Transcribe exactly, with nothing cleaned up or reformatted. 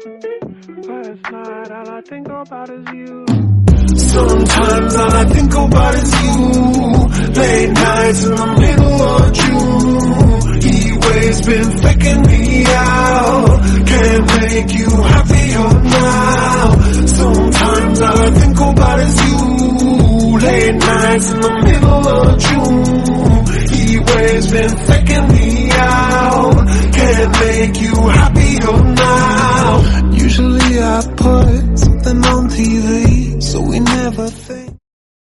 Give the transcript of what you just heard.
Last night, all I think about is you. Sometimes all I think about is you. Late nights in the middle of June. He always been faking me out. Can't make you happier now. Sometimes all I think about is you. Late nights in the